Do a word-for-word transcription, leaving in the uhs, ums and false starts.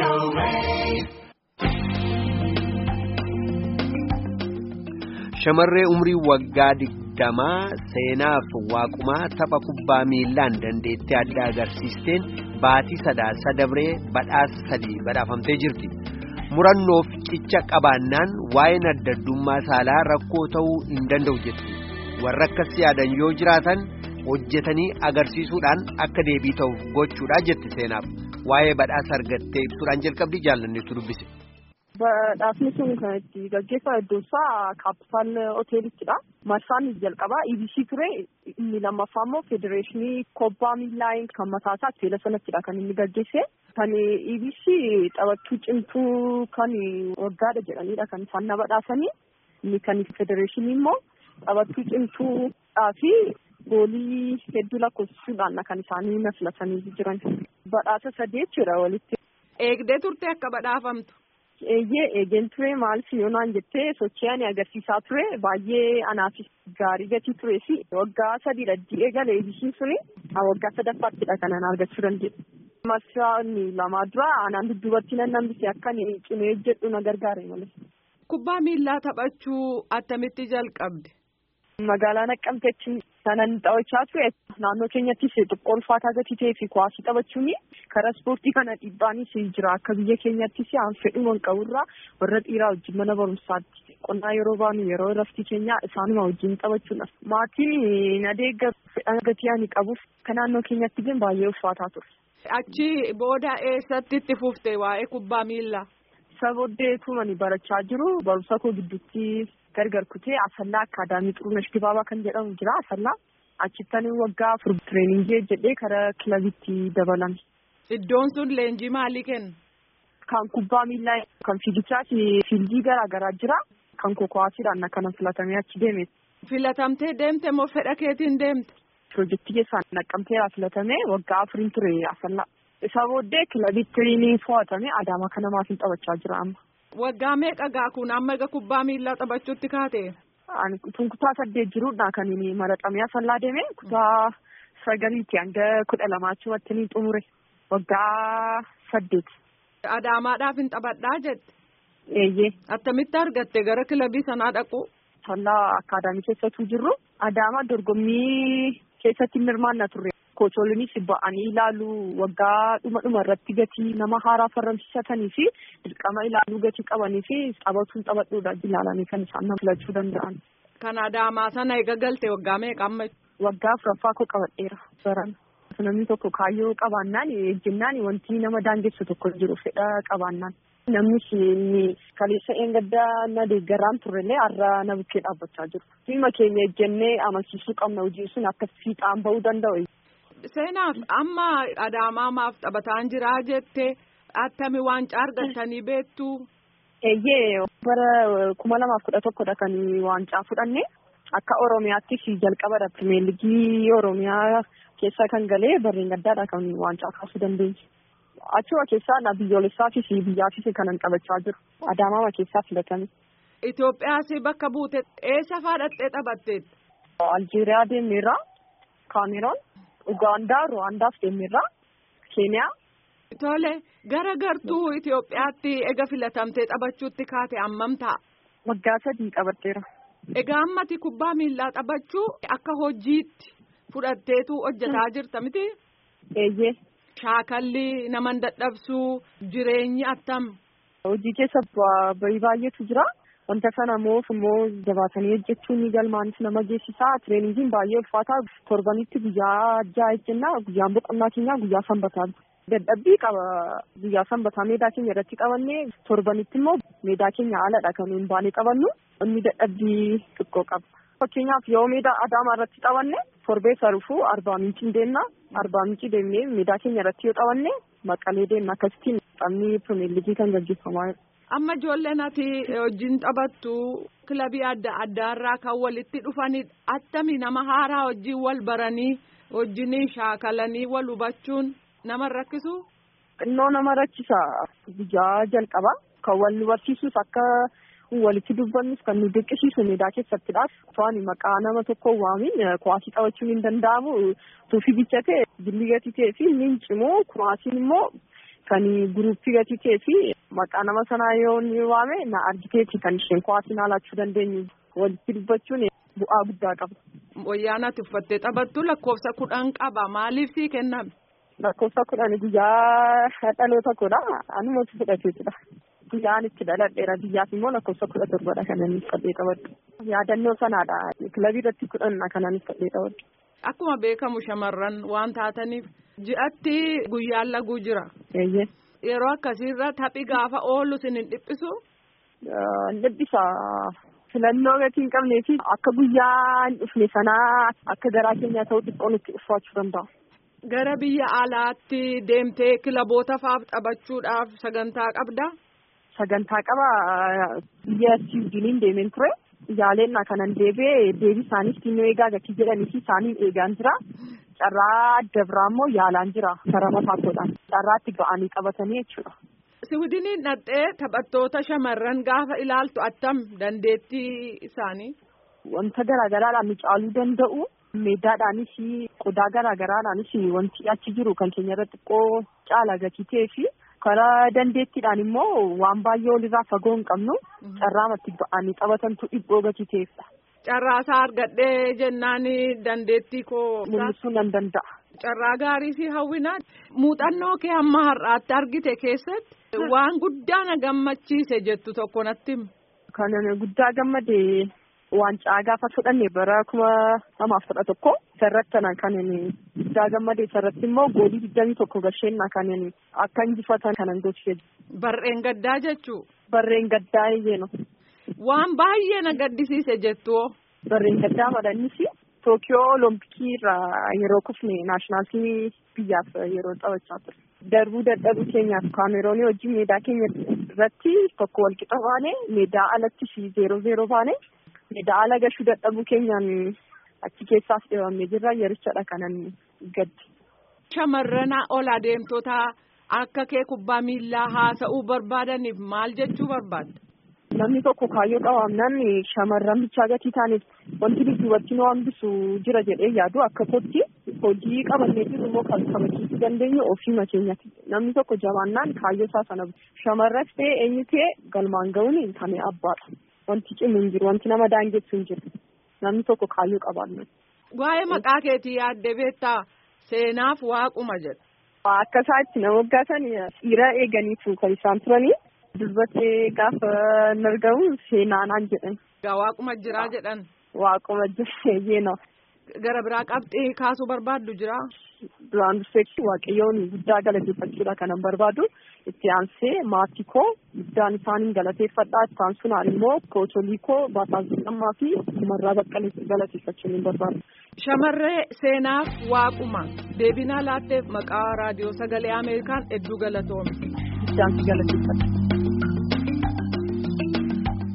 Shamarree umrii waggaa digdamaa seenaaf waaqumaa tapha kubbaa miilaan dandeettii adda agarsiisteen baatii sadaasa dabree badhaasa sadii badhaafamtee jirti. Murannoof cicha qabaannaan waa'een adda addummaa saalaa rakkoo ta'uu hin danda'u jetti. Warra akkas yaadan yoo jiraatan hojjetanii agarsiisuudhaan akka deebii ta'uuf gochuudha jetti seenaaf. Waa'ee badhaasa argattee ibsuudhaan jalqabdi jaallanneetu dubbise. Badhaasni sun kan itti gaggeeffame iddoo isaa Kaapitaal Hoteelittidha. Marsaan jalqabaa E B C ture, inni lammaffaa immoo Federeeshinii Kubbaa Miilaa kan mataa isaa teela sanattidha kan inni gaggeesse. Kan E B C taphattuu cimtuu kan waggaadha jedhanidha kan isaan na badhaasanii. Inni kan Federeeshinii immoo taphattuu cimtuudhaa fi goolii hedduu lakkoofsisuudhaan kan isaanii na filatanii jiran. Badhaasa sadii jechuudha walitti. Eegdee turte akka badhaafamtu. Eeyyee eegeen ture maal siyoonaan jettee sochii ani agarsiisaa ture baay'ee anaafis gaarii gatii turee fi waggaa sadiidha eegale eebbisiin ture waggaa sadaffaattidha kan ani argachuu danda'e. Marsaan lamaa dura anaan dudduubatti nan nambise akka ani cimee jedhu na gargaare malee. Kubbaa miillaa taphachuu attamitti jalqabde? Magaalaa Naqqamteetti kanan taphachaa ture naannoo keenyattis xiqqoo ulfaataa gatii ta'ee fi kuwaasii taphachuun karaa ispoortii kana dhiibbaanis jira akka biyya keenyattis aan fedhuma qaburraa warra dhiiraa wajjin mana barumsaatti qonnaa yeroo baanu yeroo raftii keenyaa isaanuma wajjin taphachuudha. Maatiin adeegga fedhan gatii ani qabuuf kan naannoo keenyatti ግን baay'ee ulfaataa ture. Achi booda eessatti itti fufte waa'ee kubbaa miillaa? Sabooddee tumani barachaa jiru barumsa koo gidduutti gargar kutee Asallaa Akaadaamii Xurunesh Dibaabaa kan jedhamu jira Asallaa. Achittan waggaa afur tireeningii jedhee karaa kilabitti dabalame. Iddoon sun leenjii maalii kenna? Kan kubbaa miillaa kan fiigichaa fi fiildii garaa garaa jira. Kan kokowaasiidhaan akkana filatamee achi deeme. Filatamtee deemte moo fedha keetiin deemte? Piroojeektii keessaan naqqamteera filatamee waggaa afuriin ture Asallaa. Isa booddee kilabitti ni fo'atame Adaamaa kana maatiin taphachaa jira amma. Waggaa meeqa gaa kun amma egaa kubbaa miillaa taphachuutti kaate? Ani kutaa saddeet jiruudha kan inni maraxamee Asallaa deeme kutaa sagaliitti hanga kudha lamaatti watti ni xumure waggaa saddeet. Adaamaadhaaf hin taphadhaa jette? Eeyyee. Attamitti argatte gara kilabii sanaa dhaqu? Asallaa Akaadaamii keessattuu jirru Adaamaa dorgommii keessatti hirmaannaa turre. Kocholinis ba'anii ilaaluu waggaa dhuma dhuma irratti gatii nama haaraa farramsiisatanii fi dirqama ilaaluu gatii qabanii fi taphatuun taphadhuudha ilaalanii kan isaan nama filachuu danda'an. Kan Adaamaa sana eega galte waggaa meeqa amma? Waggaa afuraffaa koo qabadheera baran. Namni tokko kaayyoo qabaannaan ejjennaan wanti nama daangessu tokko jiru fedha qabaannaan. Namni kaleessa eengaddaa na deeggaraan turrellee har'a na bukkee dhaabbachaa jiru. Dhimma keenya ejjennee amansiisuu qabna hojii sun akka fiixaan bahuu danda'u. Seenaaf amma Adaamaa maaf taphataan jiraa jettee attami waancaa argattanii beektu? Eeyyee bara kuma lamaaf kudha tokkodha kan waancaa fudhanne akka Oromiyaattis jalqabadha Pirimeer Liigii Oromiyaa keessa kan galee barreen gaddaadha kan waancaa kaasuu dandeenye. Achuma keessaa biyyoolessaafis biyyaafis kanan taphachaa jiru. Adaamaa keessaa filatame. Itoophiyaas bakka buute eessa faadhattee taphatteet? Aljeeriyaa deemeerra, Kaameroon. Ugaandaa, Ruwaandaaf deemeerra, Keeniyaa. Tole gara gartuu Itoophiyaatti ega filatamtee taphachuutti kaate hammam ta'a? Waggaa sadii qabatteera. Egaa ammati kubbaa miillaa taphachuu akka hojiitti fudhatteetu hojjetaa jirta miti? Eeyyee. Shaakalli nama dadhabsuu jireenyi attam? Hojii keessa baay'eetu jira. Wanta sana moof immoo jabaatanii hojjechuun galmaanis nama geessisaa. Tireeningiin baay'ee ulfaataa torbanitti guyyaa ja'a jenna guyyaan boqonnaa keenyaa guyyaa sanbataa. Dadhabbii qaba guyyaa sanbataa meedaa keenya irratti qabannee torbanitti immoo meedaa keenya haaladha kan hin baane qabannu inni dadhabbii xiqqoo qaba. Fakkeenyaaf yoo meedaa Adaamaa irratti qabanne torbee sarufuu Arbaa Mincii deemna. Arbaa Mincii deemnee meedaa keenya irratti yoo qabanne Maqalee deemna akkasittiin taphni Pirimeer Liigii kan gaggeeffamaa jira. Amma ijoolleen ati wajjin taphattu kilabii adda addaarraa kan walitti dhufanidha. Attami nama haaraa wajjin wal baranii wajjin shaakalanii wal hubachuun nama rakkisu? Xinnoo nama rakkisa. Guyyaa jalqaba kan wal nu barsiisus akka walitti dubbannus kan nu dirqisiisu meedaa keessattidhaaf. To'ani maqaa nama tokko waamin kuwaasii taphachuun hin danda'amu. Tuufii bicha ta'e jilli gatii ta'ee fi inni cimoo kuwaasiin immoo kan guruppii gatitee fi maqaa nama sanaa yoo ni waame na argiteeti kan isheen kuwaasiin haalachuu dandeenyu walitti dubbachuun bu'aa guddaa qaba. Wayyaa ati uffattee taphattu lakkoofsa kudhan qaba maaliif sii kenname? Lakkoofsa kudhan guyyaa dhaloota koodha anumatu fudhateetudha. Guyyaan itti dhaladheera biyyaaf immoo lakkoofsa kudha torbadha kan inni fudhatee qabadhu. Yaadannoo sanaadha kilabii irratti kudhanna kan inni fudhatee qabadhu. Akkuma beekamu shamarran waan taataniif ji'atti guyyaan laguu jira. Eeyyee. Yeroo akkasiirra taphi gaafa oolu sin hin dhiphisu? Hin dhiphisa. Filannoo gatii hin qabnee fi akka guyyaa hin dhufne sanaa akka garaa keenyaa ta'u xiqqoo nutti ulfaachuu danda'a. Gara biyya alaatti deemtee kilaboota faaf taphachuudhaaf sagantaa qabdaa? Sagantaa qaba biyya Siwiidiniin deemeen ture. Yaaleenna kanan deebi'ee deebii isaaniif xinnoo eegaa gatii jedhanii fi isaaniin eegaan jira. Carraa adda biraa immoo yaalaan jira karaa mataakoodhaan. Carraatti ga'anii qabatanii jechuudha. Siwiidiniin dhaqxee taphattoota shamarran gaafa ilaaltu attam dandeettii isaanii? Wanta garaagaraadhaan nu caaluu danda'u. Meedaadhaanis qodaa garaagaraadhaanis wanti achi jiru kan keenya irratti xiqqoo caala gatii ta'ee fi karaa dandeettiidhaan immoo waan baay'ee olirraa fagoo hin qabnu carraamatti ba'anii taphatantu dhibboo gatii ta'eefidha. Carraasaa argadhee jennaan dandeettii koo mul'isuu nan danda'a. Carraa gaarii si hawwinaa muuxannoo kee hamma har'aatti argite keessatti waan guddaa na gammachiise jettu tokko natti himi. Kan guddaa gammade waancaa gaafa fudhanne bara kuma lamaaf kudha tokko sarratti kan guddaa gammade sarratti immoo goolii digdamii tokko gasheenna kan akka injifatan kanan gochise. Barreen gaddaa jechuu? Barreen gaddaa eeyyeno. Waan baay'ee na gaddisiise jettu. Barreen gaddaa madhannis Tookiyoo Olompikii irraa yeroo kufne naashinaalitii biyyaaf yeroo taphachaa ture. Darbuu dadhabuu keenyaaf Kaameroonii wajjin meedaa keenya irratti tokko walqixa baane meedaa alatti fi zeeroo zeeroo baane. Meedaa ala gashuu dadhabuu keenyaan achi keessaas deemamee jirra yerichadha kanan gaddi. Shamarran ol adeemtota akka kee kubbaa miillaa haasa'uu barbaadaniif maal jechuu barbaadda? Namni tokko kaayyoo qabaannaan shamarran bichaa gatii taaneef wanti dudduubatti nu hambisu jira jedhee yaadu akka kootti hojii qabannee jiru immoo kan kabachiisuu dandeenyu ofii keenyatti. Namni tokko jabaannaan kaayyoo isaa sana shamarras ta'e eenyu ta'e galmaan ga'uun kan abbaadha. Wanti cimu hin jiru, wanti nama daangessu hin jiru. Namni tokko kaayyoo qabaannu. Waa'ee maqaa keetii yaaddee beektaa seenaaf waaquma jedha. Akka isaatti nama waggaatan dhiira eeganiitu kan isaan turanii dubbattee gaafa hin argamu seenaanaan jedhan. Waaquma jiraa jedhan. Waaquma jira yeena. Gara biraa qabxii kaasuu barbaaddu jiraa? Duraan dursee waaqayyoon guddaa galateeffachuudha kanan barbaadu. Itti aansee maatii koo guddaan isaaniin galateeffadhaa. Itti aansuun immoo kootolii koo Baataazii fi Marraa Baqqalee galateeffachuun hin barbaadu. Shamarree seenaaf waaquma deebinaa laatteef maqaa raadiyoo sagalee Ameerikaan hedduu galatoomi. Itti aansi galateeffadha.